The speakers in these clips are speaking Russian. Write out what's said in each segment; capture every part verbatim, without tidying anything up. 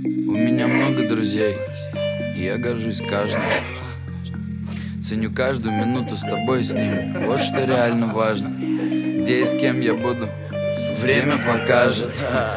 У меня много друзей, и я горжусь каждым. Ценю каждую минуту с тобой и с ними. Вот что реально важно. Где и с кем я буду, время покажет.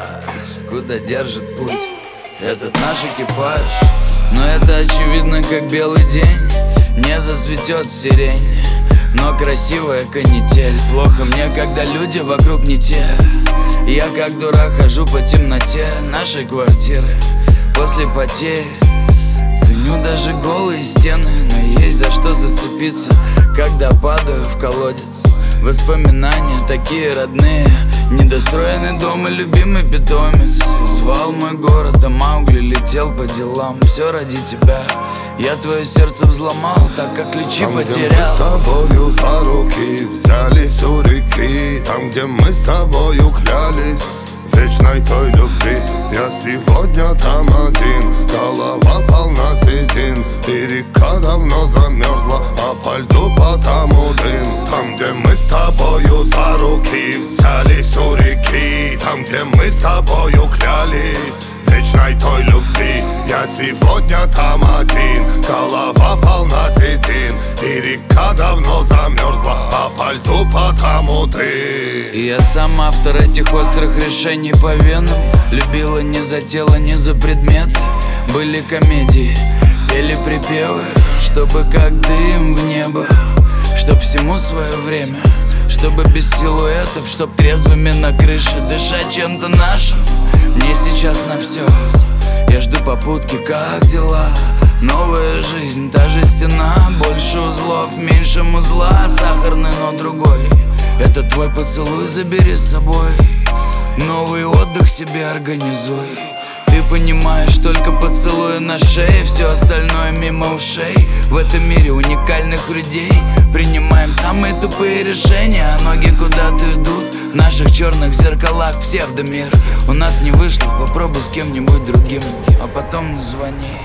Куда держит путь этот наш экипаж. Но это очевидно, как белый день. Не зацветет сирень, но красивая канитель. Плохо мне, когда люди вокруг не те. Я как дурак хожу по темноте нашей квартиры после потерь. Ценю даже голые стены, но есть за что зацепиться, когда падаю в колодец. Воспоминания такие родные, недостроенный дом и любимый питомец. Звал мой город, а Маугли летел по делам. Все ради тебя, я твое сердце взломал, так как ключи там, потерял. Где мы с тобою за руки взялись у реки, там, где мы с тобою клялись вечной той любви. Я сегодня там один, голова полна седин, и река давно замерзла, а по льду потому дым. Там, где мы с тобою за руки взялись у реки, там, где мы с тобою клялись вечной той любви. Я сегодня там один, голова полна седин, и река давно замерзла, а по льду потому ты. И я сам автор этих острых решений по венам. Любила не за тело, не за предметы. Были комедии, пели припевы, чтобы как дым в небо, чтоб всему свое время, чтобы без силуэтов, чтоб трезвыми на крыше дышать чем-то нашим. Мне сейчас на все, я жду попутки, как дела? Новая жизнь, та же стена, больше узлов, меньше музла. Сахарный, но другой, это твой поцелуй, забери с собой. Новый отдых себе организуй. Ты понимаешь, только поцелуя на шее, все остальное мимо ушей. В этом мире уникальных людей принимаем самые тупые решения, а ноги куда-то идут. В наших черных зеркалах псевдомир. У нас не вышло, попробуй с кем-нибудь другим, а потом звони.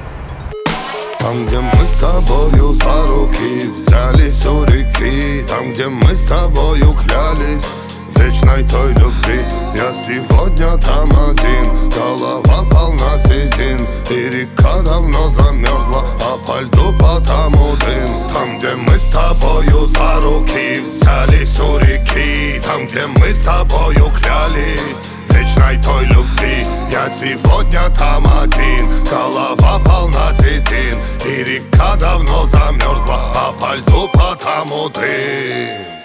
Там, где мы с тобою за руки взялись у реки, там, где мы с тобою клялись вечной той любви. Я сегодня там один, голова полна седин, и река давно замерзла, а по льду потому дым. Там, где мы с тобою за руки взялись у реки, там, где мы с тобою клялись вечной той любви. Я сегодня там один, голова полна седин, и река давно замерзла, а по льду потому ты.